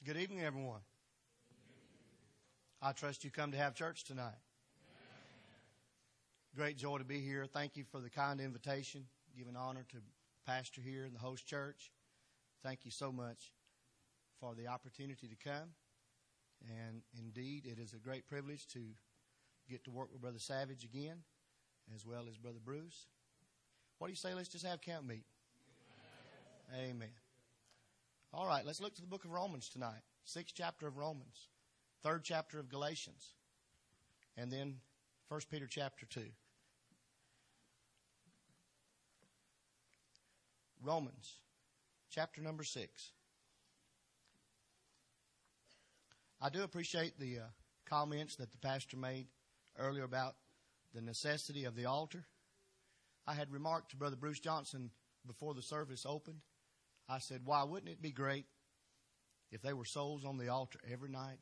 Good evening, everyone. I trust you come to have church tonight. Great joy to be here. Thank you for the kind invitation, giving honor to pastor here in the host church. Thank you so much for the opportunity to come. And indeed, it is a great privilege to get to work with Brother Savage again, as well as Brother Bruce. What do you say? Let's just have camp meeting. Amen. All right, let's look to the book of Romans tonight. 6th chapter of Romans, 3rd chapter of Galatians, and then 1 Peter chapter 2. Romans chapter number 6. I do appreciate the comments that the pastor made earlier about the necessity of the altar. I had remarked to Brother Bruce Johnson before the service opened. I said, why wouldn't it be great if there were souls on the altar every night?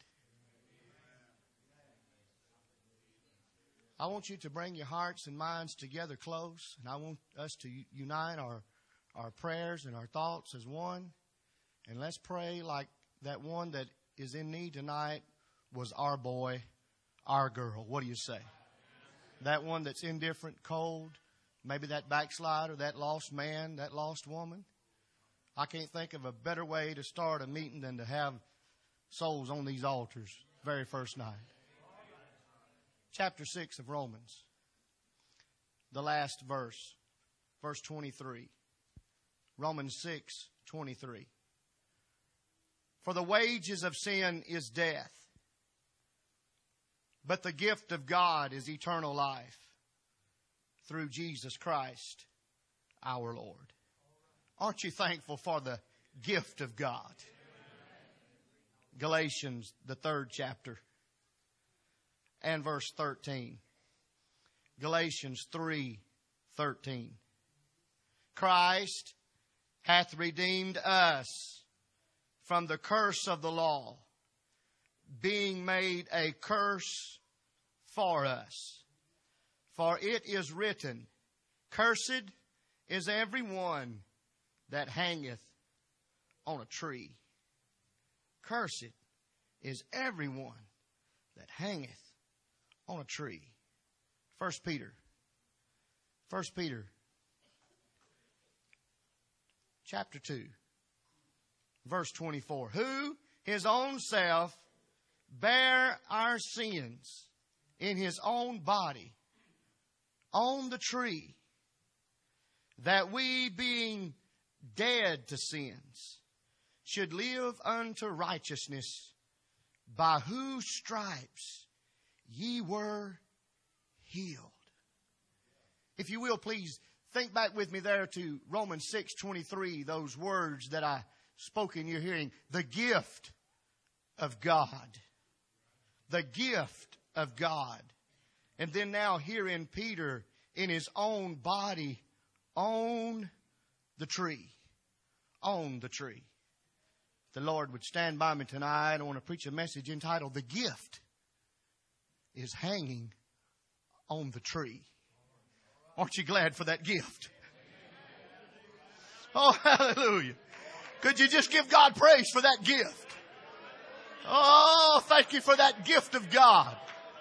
I want you to bring your hearts and minds together close, and I want us to unite our prayers and our thoughts as one. And let's pray like that one that is in need tonight was our boy, our girl. What do you say? That one that's indifferent, cold, maybe that backslider, that lost man, that lost woman. I can't think of a better way to start a meeting than to have souls on these altars very first night. Chapter 6 of Romans, the last verse, verse 23. Romans 6:23. For the wages of sin is death, but the gift of God is eternal life through Jesus Christ our Lord. Aren't you thankful for the gift of God? Galatians, the 3rd chapter, and verse 13. Galatians 3:13. Christ hath redeemed us from the curse of the law, being made a curse for us. For it is written, cursed is every one that hangeth on a tree. Cursed is every one that hangeth on a tree. 1 Peter chapter 2, verse 24. Who his own self bare our sins in his own body on the tree, that we being dead to sins should live unto righteousness, by whose stripes ye were healed. If you will, please think back with me there to Romans 6:23, those words that I spoke in your hearing. The gift of God. The gift of God. And then now here in Peter, in his own body, on the tree. On the tree. If the Lord would stand by me tonight, I want to preach a message entitled, The Gift is Hanging on the Tree. Aren't you glad for that gift? Oh, hallelujah. Could you just give God praise for that gift? Oh, thank you for that gift of God.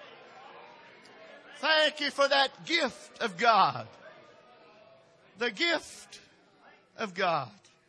Thank you for that gift of God. The gift of God.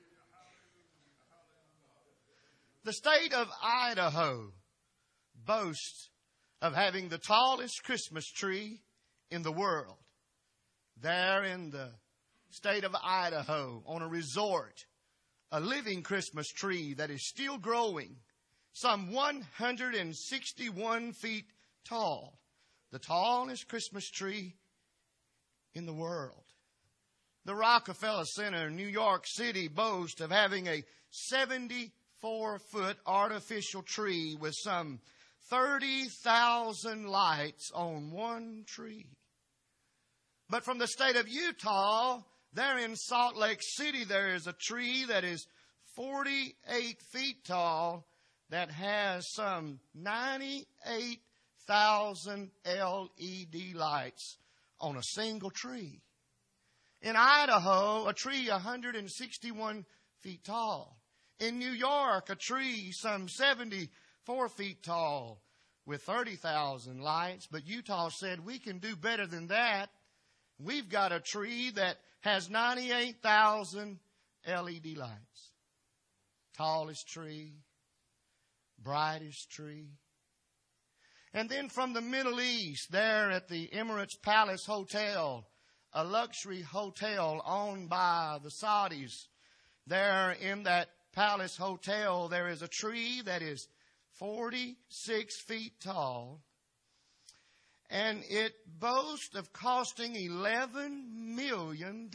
The state of Idaho boasts of having the tallest Christmas tree in the world. There in the state of Idaho, on a resort, a living Christmas tree that is still growing, some 161 feet tall. The tallest Christmas tree in the world. The Rockefeller Center in New York City boasts of having a 74-foot artificial tree with some 30,000 lights on one tree. But from the state of Utah, there in Salt Lake City, there is a tree that is 48 feet tall that has some 98,000 LED lights on a single tree. In Idaho, a tree 161 feet tall. in New York, a tree some 74 feet tall with 30,000 lights. But Utah said, we can do better than that. We've got a tree that has 98,000 LED lights. Tallest tree, brightest tree. And then from the Middle East, there at the Emirates Palace Hotel, a luxury hotel owned by the Saudis, there in that Palace Hotel, there is a tree that is 46 feet tall. And it boasts of costing $11 million.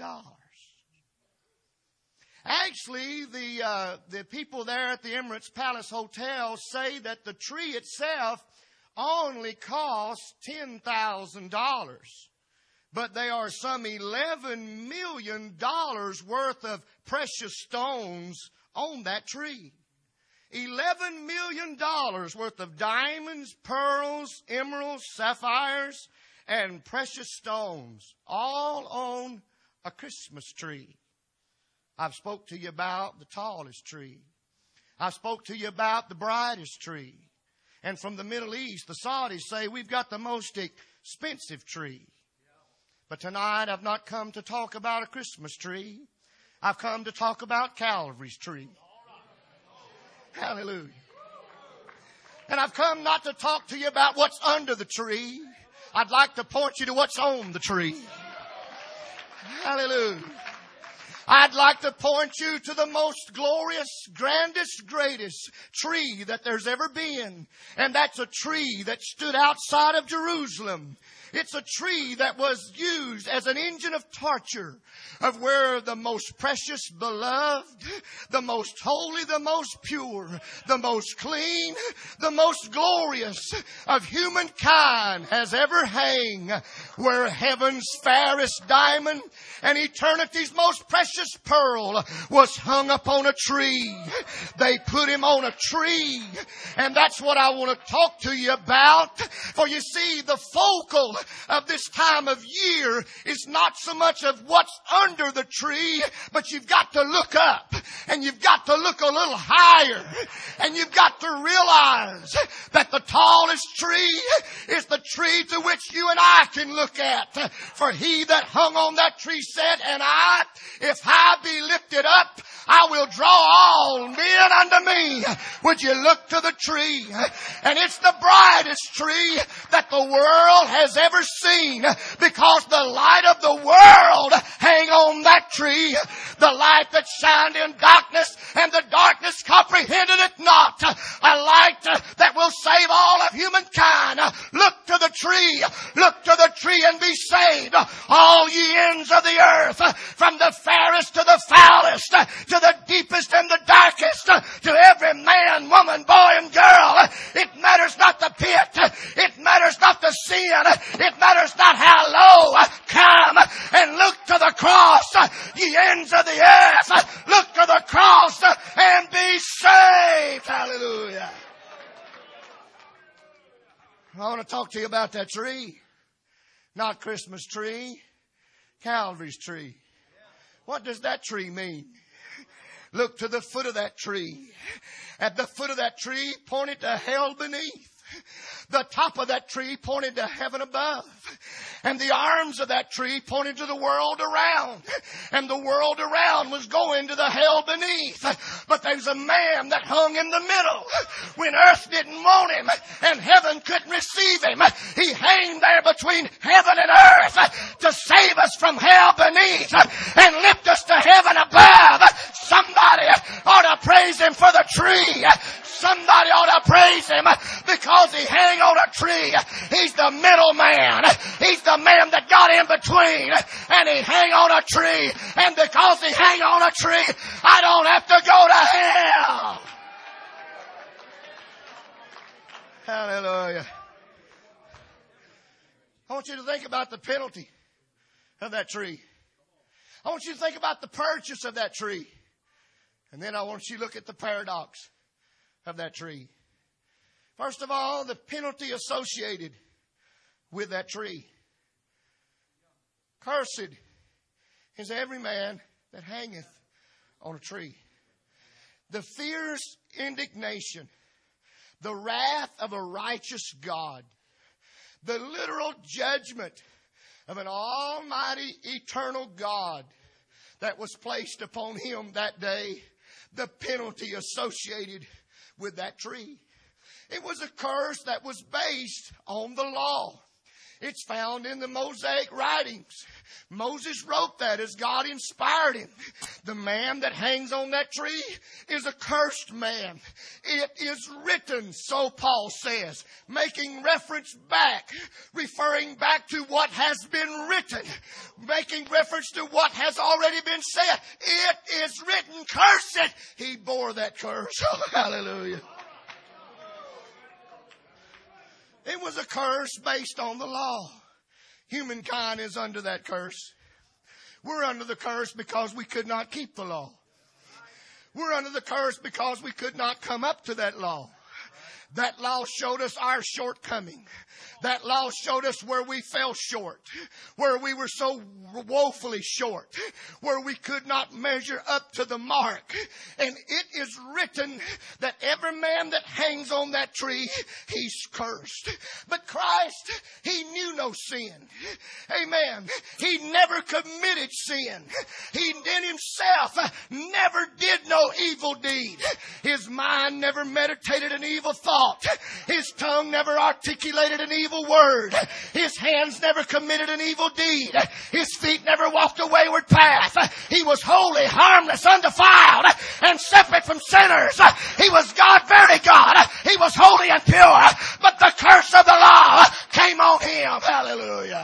Actually, the people there at the Emirates Palace Hotel say that the tree itself only costs $10,000. But there are some $11 million worth of precious stones on that tree. $11 million worth of diamonds, pearls, emeralds, sapphires, and precious stones, all on a Christmas tree. I've spoke to you about the tallest tree. I spoke to you about the brightest tree. And from the Middle East, the Saudis say we've got the most expensive tree. But tonight I've not come to talk about a Christmas tree. I've come to talk about Calvary's tree. Hallelujah. And I've come not to talk to you about what's under the tree. I'd like to point you to what's on the tree. Hallelujah. I'd like to point you to the most glorious, grandest, greatest tree that there's ever been. And that's a tree that stood outside of Jerusalem. It's a tree that was used as an engine of torture of where the most precious, beloved, the most holy, the most pure, the most clean, the most glorious of humankind has ever hang, where heaven's fairest diamond and eternity's most precious pearl was hung upon a tree. They put him on a tree. And that's what I want to talk to you about. For you see, the focal of this time of year is not so much of what's under the tree, but you've got to look up and you've got to look a little higher and you've got to realize that the tallest tree is the tree to which you and I can look at. For he that hung on that tree said, and I, if I be lifted up, I will draw all men unto me. Would you look to the tree? And it's the brightest tree that the world has ever seen, because the light of the world hang on that tree. The light that shined in darkness, and the darkness comprehended it not. A light that will save all of humankind. Look to the tree. Look to the tree and be saved, all ye ends of the earth, from the fairest to the foulest, to the deepest and the darkest, to every man, woman, boy, and girl. It matters not the pit. It matters not the sin. It matters not how low. Come and look to the cross, ye ends of the earth. Look to the cross and be saved. Hallelujah. I want to talk to you about that tree. Not Christmas tree, Calvary's tree. What does that tree mean? Look to the foot of that tree. At the foot of that tree pointed to hell beneath. The top of that tree pointed to heaven above. And the arms of that tree pointed to the world around. And the world around was going to the hell beneath. But there's a man that hung in the middle. When earth didn't want him and heaven couldn't receive him, he hung there between heaven and earth to save us from hell beneath and lift us to heaven above. Somebody ought to praise him for the tree. Somebody ought to praise him because he hang on a tree. He's the middleman. He's the man that got in between, and he hang on a tree. And because he hang on a tree, I don't have to go to hell. Hallelujah. I want you to think about the penalty of that tree. I want you to think about the purchase of that tree. And then I want you to look at the paradox of that tree. First of all, the penalty associated with that tree. Cursed is every man that hangeth on a tree. the fierce indignation, the wrath of a righteous God, the literal judgment of an almighty eternal God that was placed upon him that day, the penalty associated with that tree. It was a curse that was based on the law. It's found in the Mosaic writings. Moses wrote that as God inspired him. The man that hangs on that tree is a cursed man. It is written, so Paul says, making reference back, referring back to what has been written, making reference to what has already been said. It is written, curse it. He bore that curse. Oh, hallelujah. It was a curse based on the law. Humankind is under that curse. We're under the curse because we could not keep the law. We're under the curse because we could not come up to that law. That law showed us our shortcoming. That law showed us where we fell short, where we were so woefully short, where we could not measure up to the mark. And it is written that every man that hangs on that tree, he's cursed. But Christ, he knew no sin. Amen. He never committed sin. He in himself never did no evil deed. His mind never meditated an evil thought. His tongue never articulated an evil word. His hands never committed an evil deed. His feet never walked a wayward path. He was holy, harmless, undefiled, and separate from sinners. He was God, very God. He was holy and pure. But the curse of the law came on him. Hallelujah.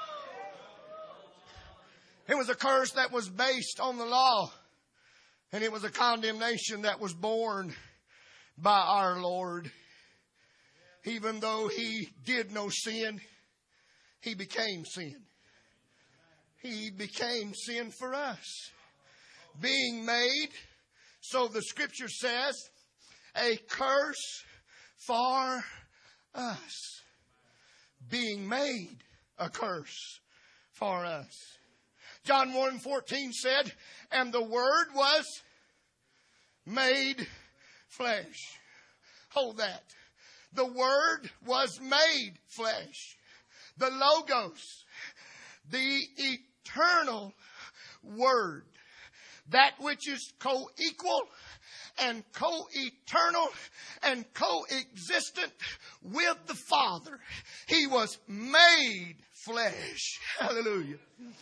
It was a curse that was based on the law. And it was a condemnation that was borne by our Lord. Even though he did no sin, he became sin. He became sin for us. Being made, so the scripture says, a curse for us. Being made a curse for us. John 1:14 said, and the Word was made flesh. Hold that. The Word was made flesh. The Logos, the eternal Word, that which is co-equal and co-eternal and co-existent with the Father. He was made flesh. Hallelujah.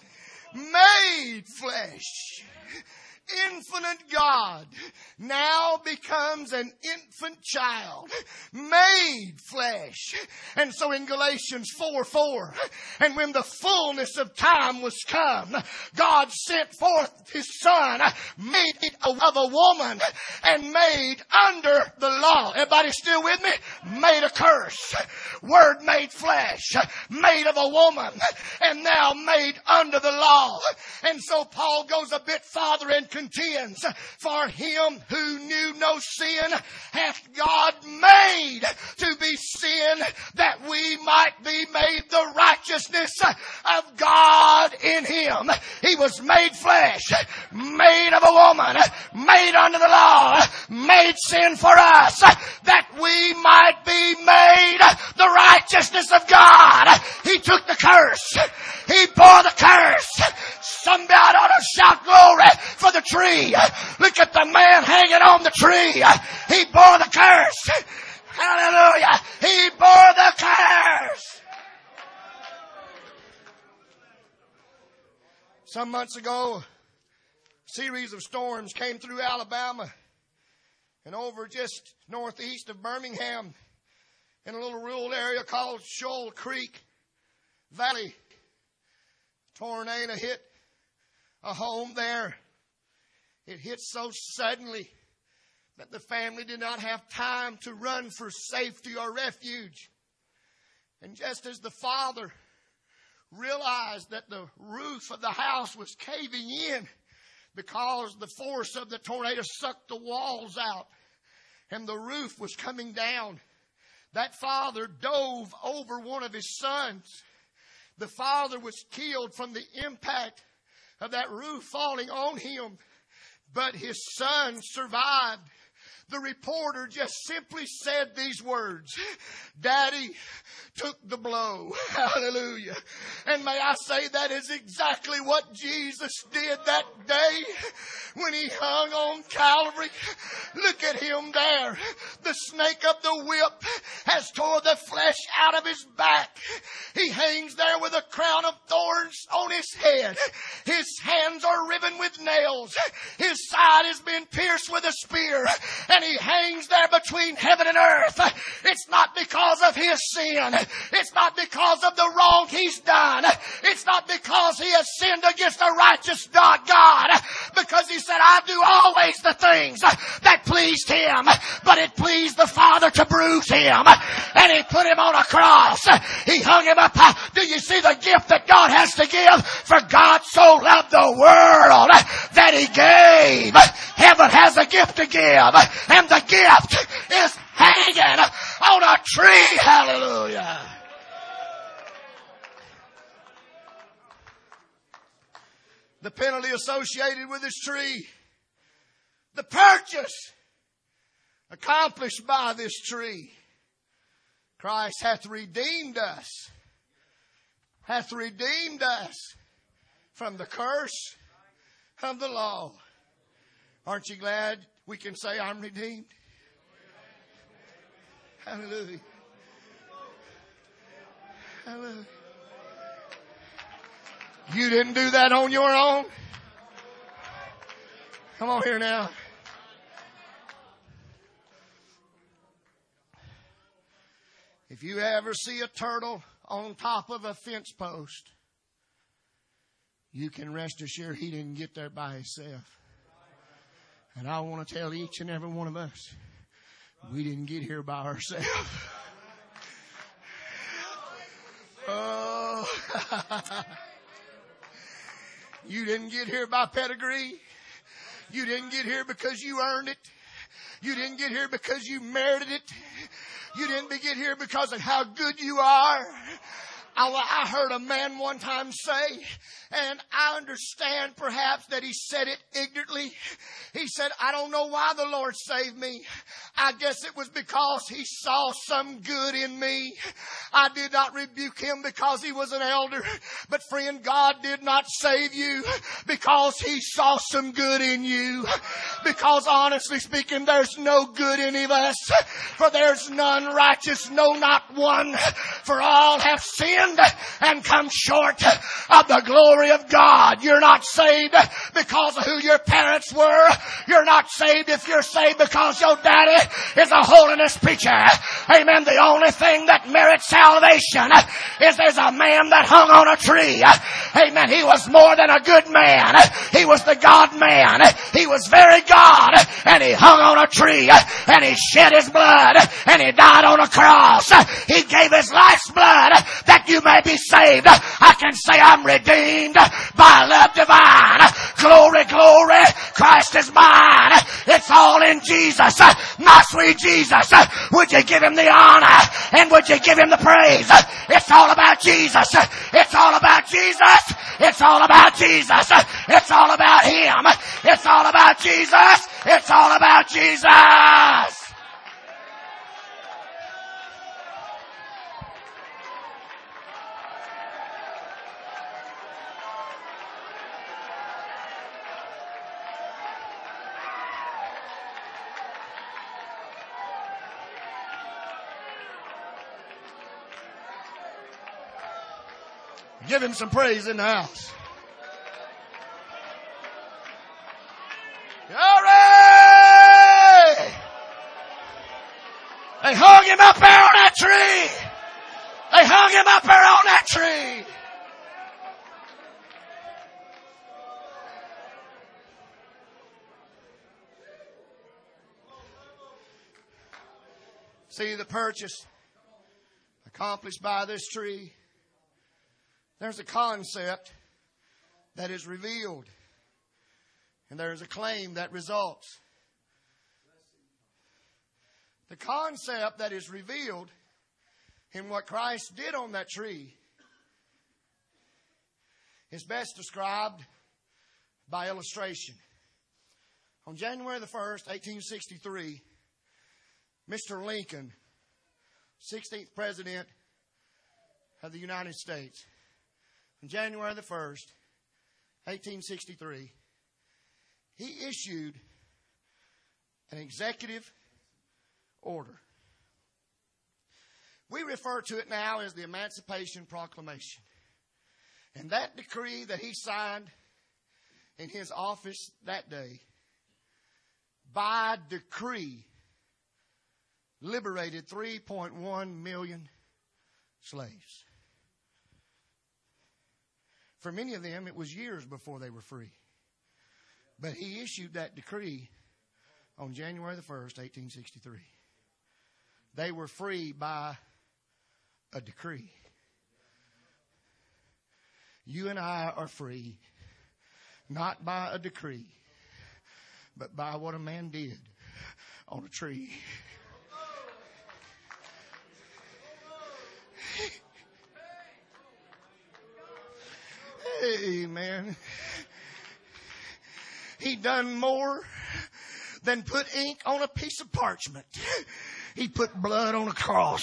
Made flesh. Infinite God now becomes an infant child, made flesh. And so in Galatians 4:4, and when the fullness of time was come, God sent forth his Son, made of a woman, and made under the law. Everybody still with me? Made a curse. Word made flesh, made of a woman, and now made under the law. And so Paul goes a bit farther and contends, for him who knew no sin hath God made to be sin, that we might be made the righteousness of God in him. He was made flesh, made of a woman, made under the law, made sin for us, that we might be made the righteousness of God. He took the curse. He bore the curse. Somebody ought to shout glory for the tree. Look at the man hanging on the tree. He bore the curse. Hallelujah. He bore the curse. Some months ago, a series of storms came through Alabama and over just northeast of Birmingham in a little rural area called Shoal Creek Valley. Tornado hit a home there. It hit so suddenly that the family did not have time to run for safety or refuge. And just as the father realized that the roof of the house was caving in because the force of the tornado sucked the walls out and the roof was coming down, that father dove over one of his sons. The father was killed from the impact of that roof falling on him. But his son survived. The reporter just simply said these words, Daddy took the blow. Hallelujah. And may I say that is exactly what Jesus did that day when he hung on Calvary. Look at him there. The snake of the whip has tore the flesh out of his back. He hangs there with a crown of thorns on his head. His hands are riven with nails. His side has been pierced with a spear. And he hangs there between heaven and earth. It's not because of his sin. It's not because of the wrong he's done. It's not because he has sinned against a righteous God. Because he said, I do always the things that pleased him. But it pleased the Father to bruise him. And he put him on a cross. He hung him up. Do you see the gift that God has to give? For God so loved the world that he gave. Heaven has a gift to give. And the gift is hanging on a tree. Hallelujah. The penalty associated with this tree. The purchase accomplished by this tree. Christ hath redeemed us. Hath redeemed us from the curse of the law. Aren't you glad we can say I'm redeemed? Hallelujah. Hallelujah. You didn't do that on your own. Come on here now. If you ever see a turtle on top of a fence post, you can rest assured he didn't get there by himself. And I want to tell each and every one of us, we didn't get here by ourselves. Oh, you didn't get here by pedigree. You didn't get here because you earned it. You didn't get here because you merited it. You didn't get here because of how good you are. I heard a man one time say, and I understand perhaps that he said it ignorantly. He said, I don't know why the Lord saved me. I guess it was because he saw some good in me. I did not rebuke him because he was an elder. But friend, God did not save you because he saw some good in you. Because honestly speaking, there's no good in any of us. For there's none righteous, no, not one. For all have sinned and come short of the glory of God. You're not saved because of who your parents were. You're not saved if you're saved because your daddy is a holiness preacher. Amen. The only thing that merits salvation is there's a man that hung on a tree. Amen. He was more than a good man. He was the God man. He was very God. And he hung on a tree. And he shed his blood. And he died on a cross. He gave his life's blood that you may be saved. I can say I'm redeemed by love divine. Glory, glory. Christ is mine. It's all in Jesus. My sweet Jesus. Would you give him the honor? And would you give him the praise? It's all about Jesus. It's all about Jesus. It's all about Jesus. It's all about him. It's all about Jesus. It's all about Jesus. Give him some praise in the house. Glory! They hung him up there on that tree. They hung him up there on that tree. See the purchase accomplished by this tree. There's a concept that is revealed. And there's a claim that results. The concept that is revealed in what Christ did on that tree is best described by illustration. On January the 1st, 1863, Mr. Lincoln, 16th President of the United States, on January the 1st, 1863, he issued an executive order. We refer to it now as the Emancipation Proclamation. And that decree that he signed in his office that day, by decree, liberated 3.1 million slaves. For many of them, it was years before they were free. But he issued that decree on January the 1st, 1863. They were free by a decree. You and I are free, not by a decree, but by what a man did on a tree. Amen. He done more than put ink on a piece of parchment. He put blood on a cross.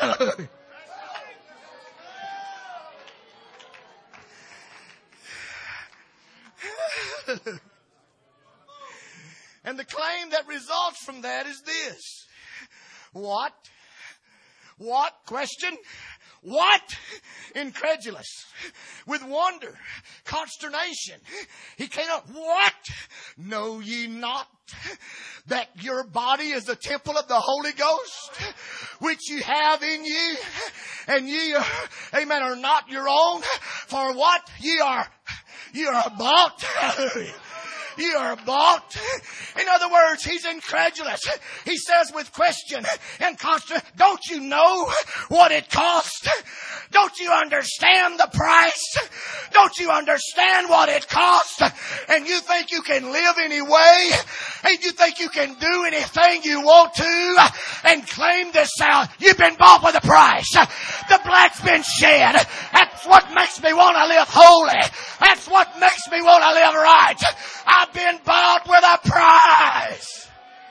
And the claim that results from that is this. What? What? Question? What? Incredulous. With wonder, consternation. He cannot. What? Know ye not that your body is the temple of the Holy Ghost, which you have in you, and ye, amen, are not your own? For what? You are bought. You are bought. In other words, he's incredulous. He says with question and constant, don't you know what it cost? Don't you understand the price? Don't you understand what it cost? And you think you can live any way? And you think you can do anything you want to and claim this out? You've been bought with a price. The blood's been shed. That's what makes me want to live holy. That's what makes me want to live right. I've been bought with a price.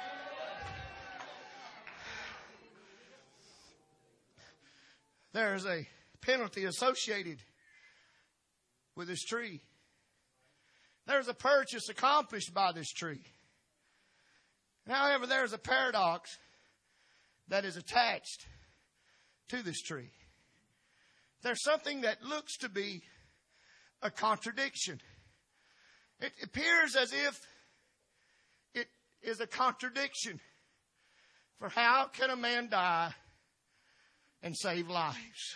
There's a penalty associated with this tree. There's a purchase accomplished by this tree. However, there's a paradox that is attached to this tree. There's something that looks to be a contradiction. It appears as if it is a contradiction. For how can a man die and save lives?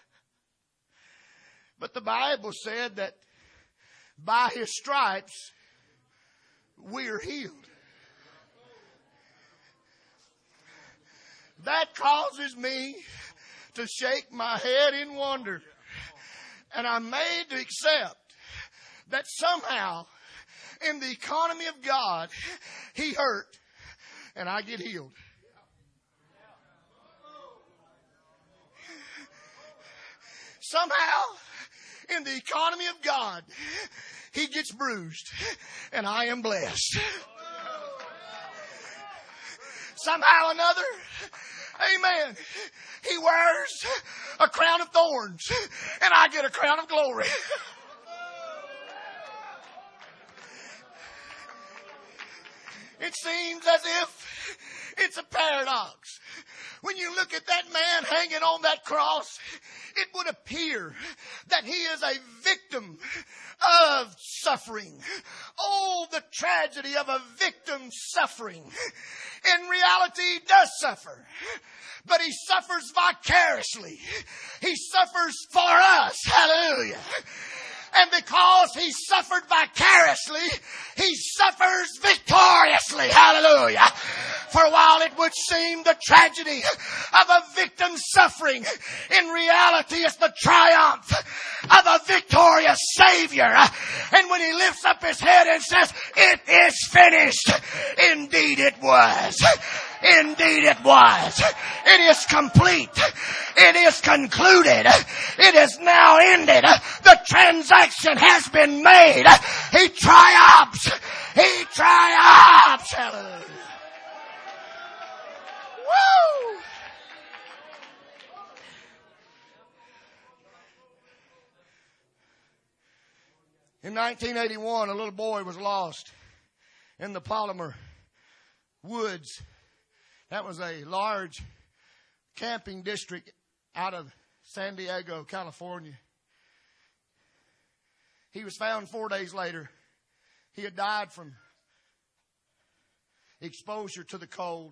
But the Bible said that by his stripes we are healed. That causes me to shake my head in wonder. And I'm made to accept that somehow in the economy of God, he hurt and I get healed. Somehow in the economy of God, he gets bruised and I am blessed. Somehow or another, amen, he wears a crown of thorns and I get a crown of glory. It seems as if it's a paradox. When you look at that man hanging on that cross, it would appear that he is a victim of suffering. Oh, the tragedy of a victim suffering. In reality, he does suffer. But he suffers vicariously. He suffers for us. Hallelujah. And because he suffered vicariously, he suffers victoriously. Hallelujah. For while it would seem the tragedy of a victim suffering, in reality it's the triumph of a victorious Savior. And when he lifts up his head and says, "It is finished," indeed it was. Indeed it was. It is complete. It is concluded. It is now ended. The transaction has been made. He triumphs. He triumphs. Hallelujah. Woo! In 1981, a little boy was lost in the Polymer Woods. That was a large camping district out of San Diego, California. He was found 4 days later. He had died from exposure to the cold.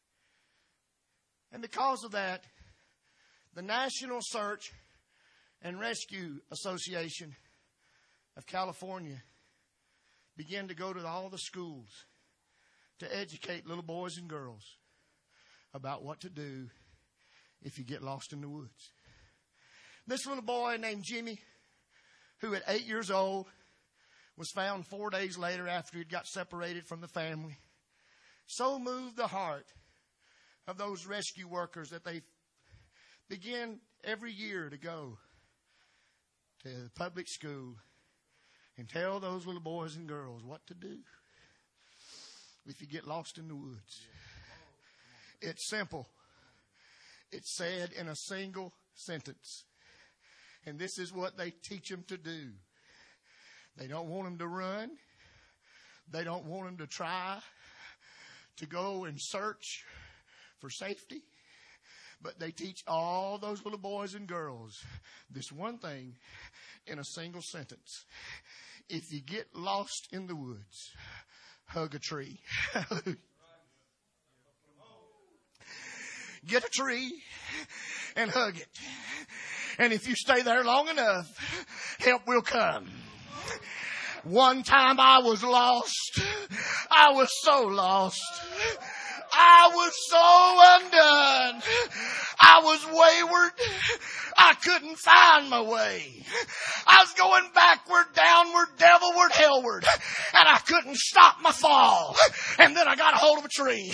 And because of that, the National Search and Rescue Association of California began to go to all the schools to educate little boys and girls about what to do if you get lost in the woods. This little boy named Jimmy, who at 8 years old was found 4 days later after he'd got separated from the family, so moved the heart of those rescue workers that they begin every year to go to the public school and tell those little boys and girls what to do if you get lost in the woods. It's simple. It's said in a single sentence. And this is what they teach them to do. They don't want them to run. They don't want them to try to go and search for safety. But they teach all those little boys and girls this one thing in a single sentence. If you get lost in the woods, hug a tree. Get a tree and hug it. And if you stay there long enough, help will come. One time I was lost. I was so lost. I was so undone. I was wayward. I couldn't find my way. I was going backward, downward, devilward, hellward. And I couldn't stop my fall. And then I got a hold of a tree.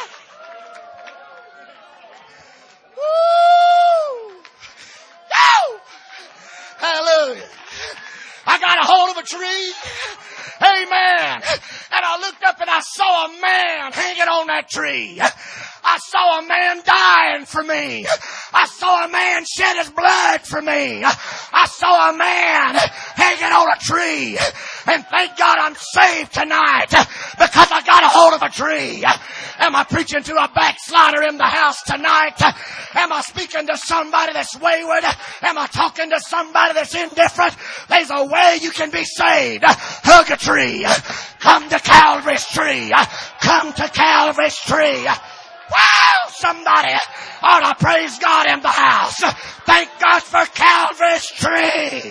Woo! Woo! Hallelujah. I got a hold of a tree. Amen. And I looked up and I saw a man hanging on that tree. I saw a man dying for me. I saw a man shed his blood for me. I saw a man hanging on a tree. And thank God I'm saved tonight because I got a hold of a tree. Am I preaching to a backslider in the house tonight? Am I speaking to somebody that's wayward? Am I talking to somebody that's indifferent? There's a way you can be saved. Hug a tree. Come to Calvary's tree. Come to Calvary's tree. Wow! Somebody ought to praise God in the house. Thank God for Calvary's tree.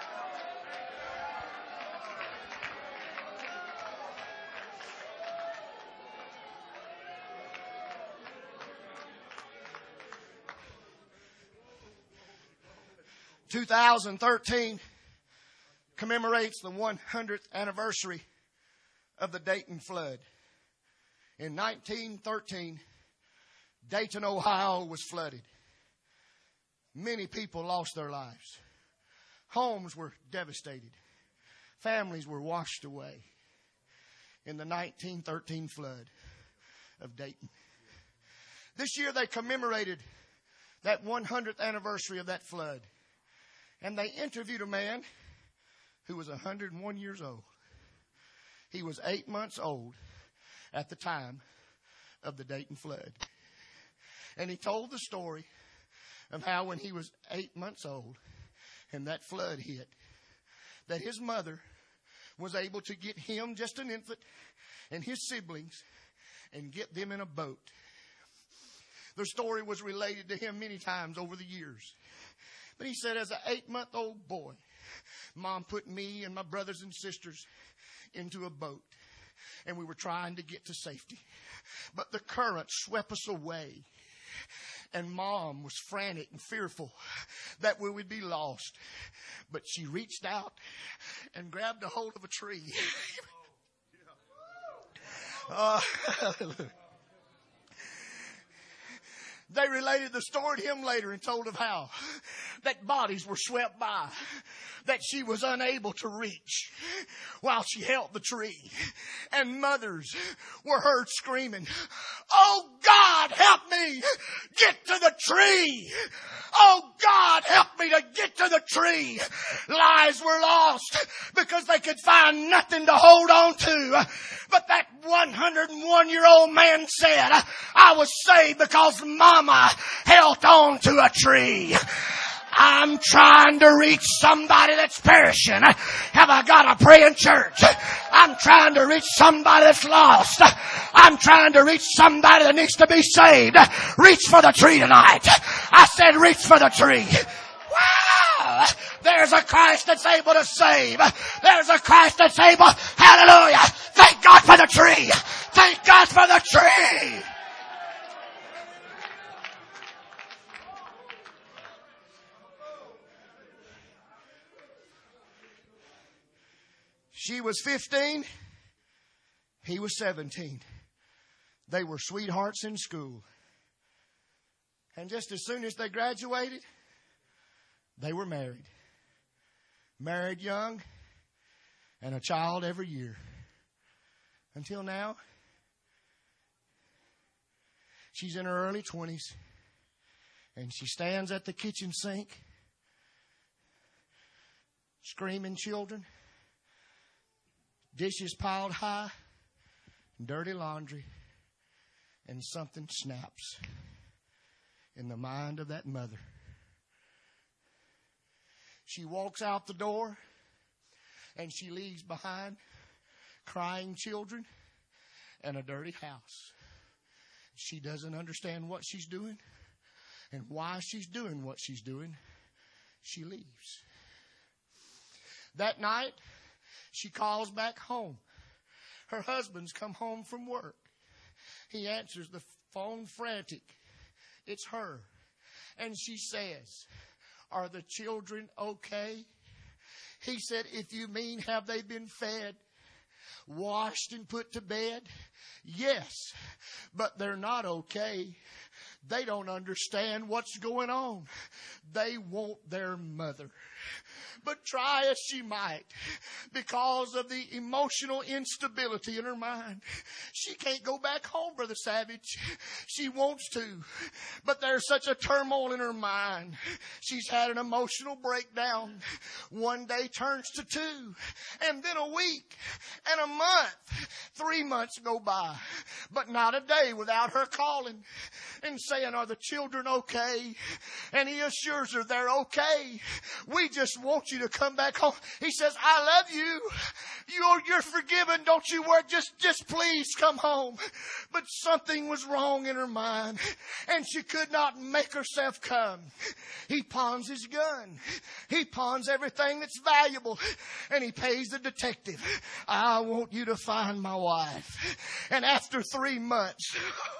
"2013 commemorates the 100th anniversary of the Dayton flood. In 1913, Dayton, Ohio was flooded. Many people lost their lives. Homes were devastated. Families were washed away in the 1913 flood of Dayton. This year they commemorated that 100th anniversary of that flood. And they interviewed a man who was 101 years old. He was 8 months old at the time of the Dayton flood. And he told the story of how when he was 8 months old and that flood hit, that his mother was able to get him, just an infant, and his siblings and get them in a boat. The story was related to him many times over the years. But he said, as an 8-month-old boy, Mom put me and my brothers and sisters into a boat. And we were trying to get to safety. But the current swept us away. And Mom was frantic and fearful that we would be lost. But she reached out and grabbed a hold of a tree. They related the story to him later and told of how that bodies were swept by. that she was unable to reach while she held the tree. And mothers were heard screaming, "Oh God, help me get to the tree! Oh God, help me to get to the tree!" Lives were lost because they could find nothing to hold on to. But that 101-year-old man said, "I was saved because Mama held on to a tree." I'm trying to reach somebody that's perishing. Have I got a praying church? I'm trying to reach somebody that's lost. I'm trying to reach somebody that needs to be saved. Reach for the tree tonight. I said reach for the tree. Wow! There's a Christ that's able to save. There's a Christ that's able. Hallelujah! Thank God for the tree. Thank God for the tree. She was 15. He was 17. They were sweethearts in school. And just as soon as they graduated, they were married. Married young and a child every year. Until now, she's in her early 20s. And she stands at the kitchen sink, screaming children. Dishes piled high, dirty laundry, and something snaps in the mind of that mother. She walks out the door and she leaves behind crying children and a dirty house. She doesn't understand what she's doing and why she's doing what she's doing. She leaves. That night, she calls back home. Her husband's come home from work. He answers the phone frantic. It's her. And she says, "Are the children okay?" He said, "If you mean have they been fed, washed and put to bed? Yes, but they're not okay. They don't understand what's going on. They want their mother." But try as she might, because of the emotional instability in her mind, she can't go back home, Brother Savage. She wants to, but there's such a turmoil in her mind. She's had an emotional breakdown. One day turns to 2, and then a week, and a month. 3 months go by, but not a day without her calling and saying, "Are the children okay?" And he assures her they're okay. "We just want you to come back home." He says, "I love you. You're forgiven. Don't you worry. Just please come home." But something was wrong in her mind, and she could not make herself come. He pawns his gun. He pawns everything that's valuable, and he pays the detective. "I want you to find my wife." And after 3 months,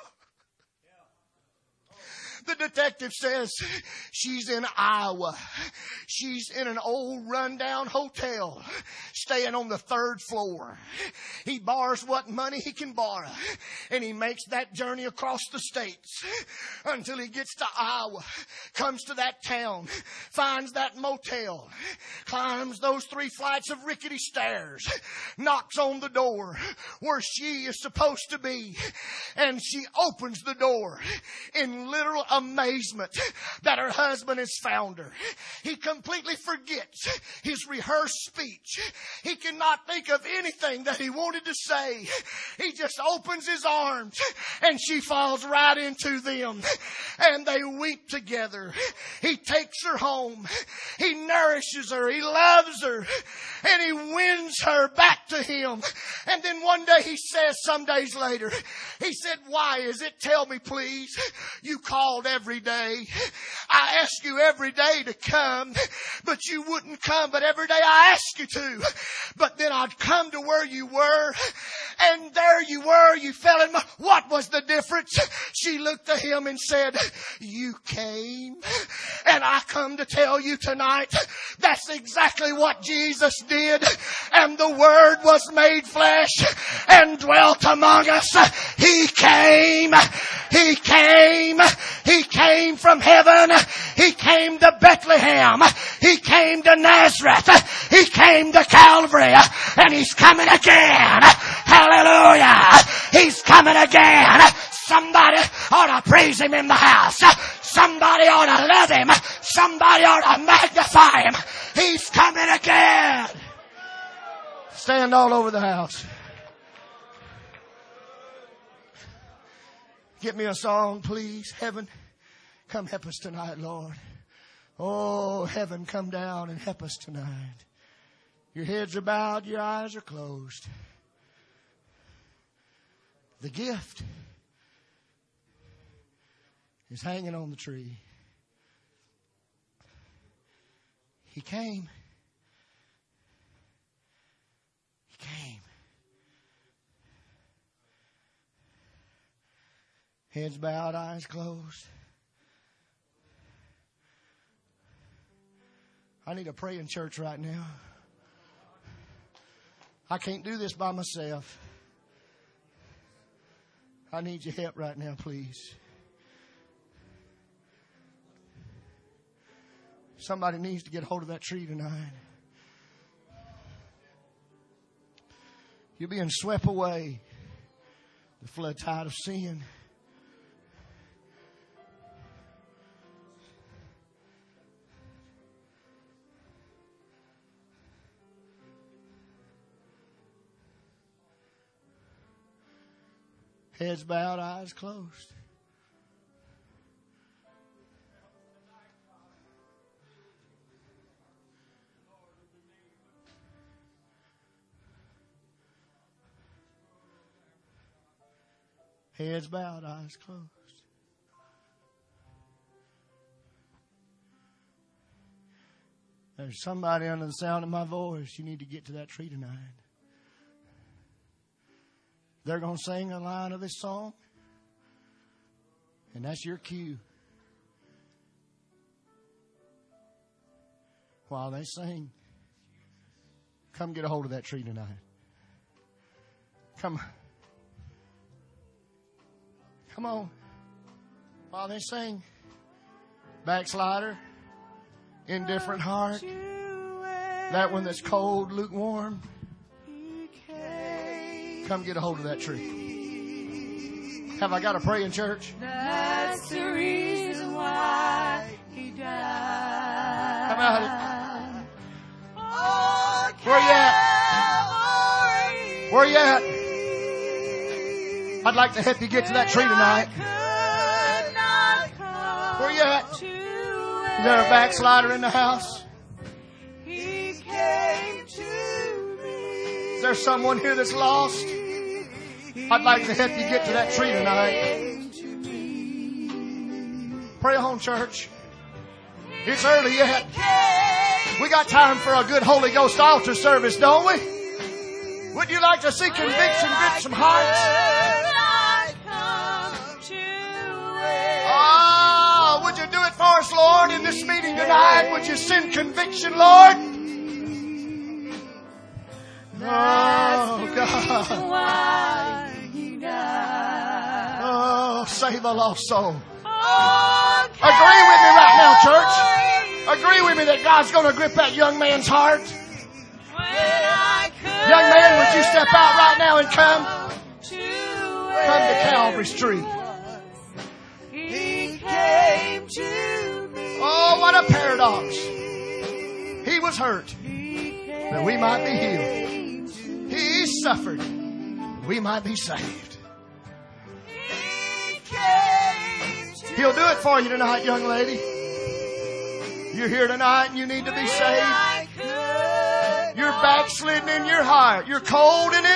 the detective says she's in Iowa. She's in an old rundown hotel, staying on the 3rd floor. He borrows what money he can borrow, and he makes that journey across the states until he gets to Iowa, comes to that town, finds that motel, climbs those 3 flights of rickety stairs, knocks on the door where she is supposed to be, and she opens the door in literal amazement that her husband has found her. He completely forgets his rehearsed speech. He cannot think of anything that he wanted to say. He just opens his arms and she falls right into them, and they weep together. He takes her home. He nourishes her. He loves her, and he wins her back to him. And then one day he says, some days later, he said, "Why is it? Tell me, please. You called every day. I asked you every day to come, but you wouldn't come. But every day I asked you to. But then I'd come to where you were, and there you were. You fell in my..." What was the difference? She looked at him and said, "You came, and I come to tell you tonight, that's exactly what Jesus did. And the Word was made flesh and dwelt among us. He came He came. He came from heaven. He came to Bethlehem. He came to Nazareth. He came to Calvary. And He's coming again. Hallelujah. He's coming again. Somebody ought to praise Him in the house. Somebody ought to love Him. Somebody ought to magnify Him. He's coming again. Stand all over the house. Get me a song, please. Heaven, come help us tonight, Lord. Oh, heaven, come down and help us tonight. Your heads are bowed, your eyes are closed. The gift is hanging on the tree. He came. He came. Heads bowed, eyes closed. I need a praying church right now. I can't do this by myself. I need your help right now, please. Somebody needs to get hold of that tree tonight. You're being swept away. The flood tide of sin. Heads bowed, eyes closed. Heads bowed, eyes closed. There's somebody under the sound of my voice. You need to get to that tree tonight. They're going to sing a line of this song. And that's your cue. While they sing, come get a hold of that tree tonight. Come on. While they sing, backslider, indifferent heart, that one that's cold, lukewarm, come get a hold of that tree. Have I got to pray in church? That's the reason why He died. How about it? Oh, Where you at? Where you at? I'd like to help you get to that tree tonight. Where you at? Is there a backslider in the house? He came to me. Is there someone here that's lost? I'd like to help you get to that tree tonight. Pray on, church. It's early yet. We got time for a good Holy Ghost altar service, don't we? Would you like to see conviction grip some hearts? Oh, would you do it for us, Lord, in this meeting tonight? Would you send conviction, Lord? Oh, God. Oh, save a lost soul. Agree with me right now, church. Agree with me that God's going to grip that young man's heart. Young man, would you step out right now and come? Come to Calvary's tree. Oh, what a paradox. He was hurt that we might be healed. He suffered we might be saved. He'll do it for you tonight, young lady. You're here tonight and you need to be saved. You're backslidden in your heart. You're cold and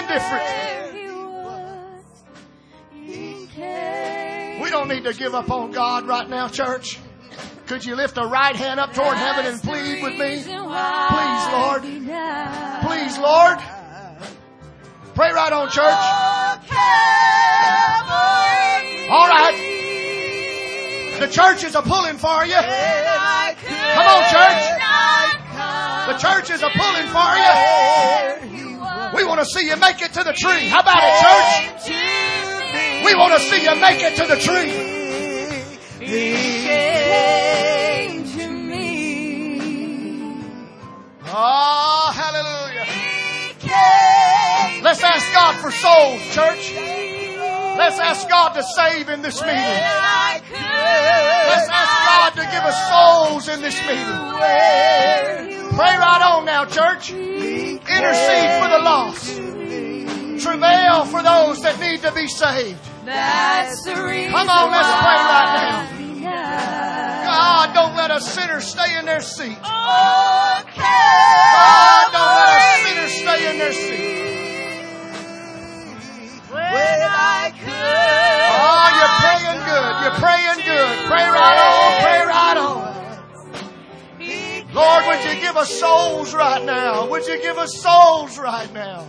indifferent. We don't need to give up on God right now, church. Could you lift a right hand up toward heaven and plead with me? Please, Lord. Please, Lord. Pray right on, church. All right. The church is a-pulling for you. Come on, church. The church is a-pulling for you. We want to see you make it to the tree. How about it, church? We want to see you make it to the tree. He came to me. Oh, hallelujah. He came. Let's ask God for souls, church. Let's ask God to save in this meeting. Let's ask God to give us souls in this meeting. Pray right on now, church. Intercede for the lost. Travail for those that need to be saved. Come on, let's pray right now. God, don't let a sinner stay in their seat. God, don't let a sinner stay in their seat. Oh, you're praying good. You're praying good. Pray right on. Pray right on. Lord, would you give us souls right now? Would you give us souls right now?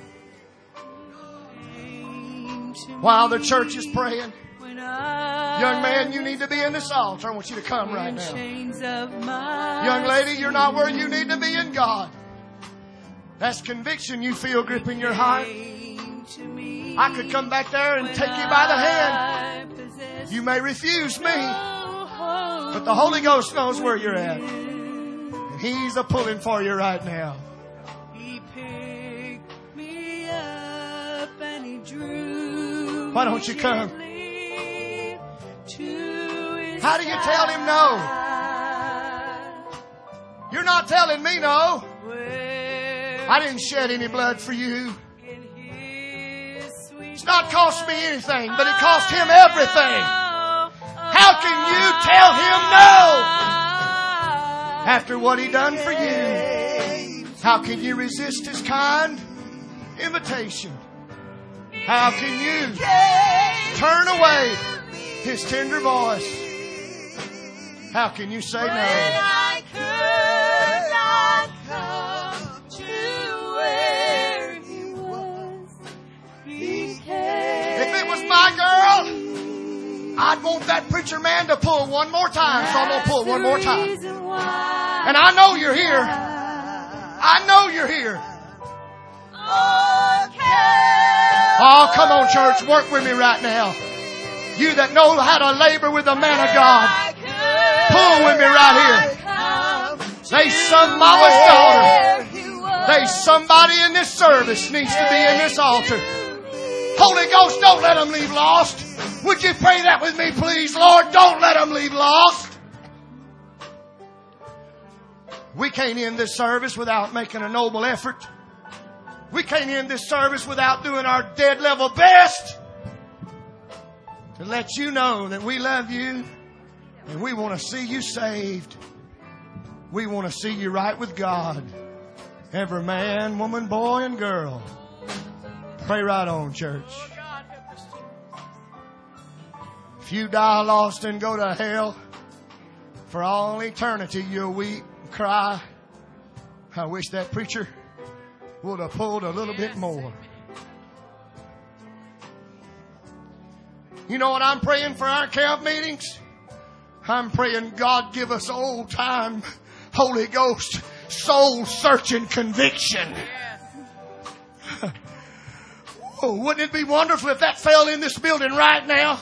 While the church is praying, young man, you need to be in this altar. I want you to come right now. Young lady, you're not where you need to be in God. That's conviction you feel gripping your heart. I could come back there and take you by the hand. You may refuse me, but the Holy Ghost knows where you're at. And He's a-pulling for you right now. He picked me up and He drew. Why don't you come? How do you tell Him no? You're not telling me no. I didn't shed any blood for you. It's not cost me anything, but it cost Him everything. How can you tell Him no after what He done for you? How can you resist His kind invitation? How can you turn away His tender voice? How can you say no? If it was my girl, I'd want that preacher man to pull one more time, so I'm going to pull one more time. And I know you're here. I know you're here. Oh, come on, church. Work with me right now. You that know how to labor with the man of God, pull with me right here. There's some mama's daughter. There's somebody in this service needs to be in this altar. Holy Ghost, don't let them leave lost. Would you pray that with me, please? Lord, don't let them leave lost. We can't end this service without making a noble effort. We can't end this service without doing our dead level best to let you know that we love you and we want to see you saved. We want to see you right with God. Every man, woman, boy, and girl. Pray right on, church. If you die lost and go to hell for all eternity, you'll weep and cry. I wish that preacher would have pulled a little bit more. You know what I'm praying for our camp meetings? I'm praying God give us old time Holy Ghost soul searching conviction. Oh, wouldn't it be wonderful if that fell in this building right now?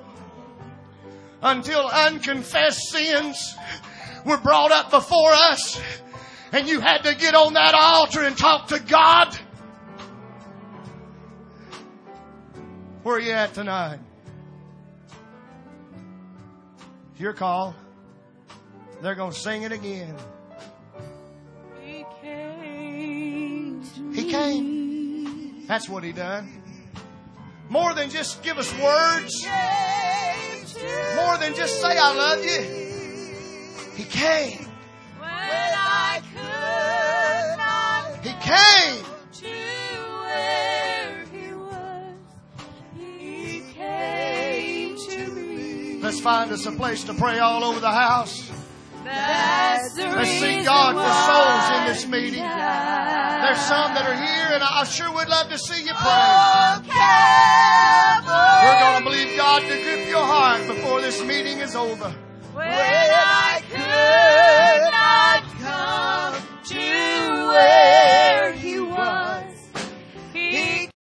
Until unconfessed sins were brought up before us and you had to get on that altar and talk to God. Where are you at tonight? It's your call. They're going to sing it again. He came. He came. That's what He done. More than just give us words. More than just say I love you. He came. When I could not He came. to where He was, He came to me. Let's find us a place to pray all over the house. That's the Let's seek reason God for souls in why this meeting. I There's some that are here, and I sure would love to see you pray. Oh, Calvary, We're going to believe God to grip your heart before this meeting is over. when I could not come to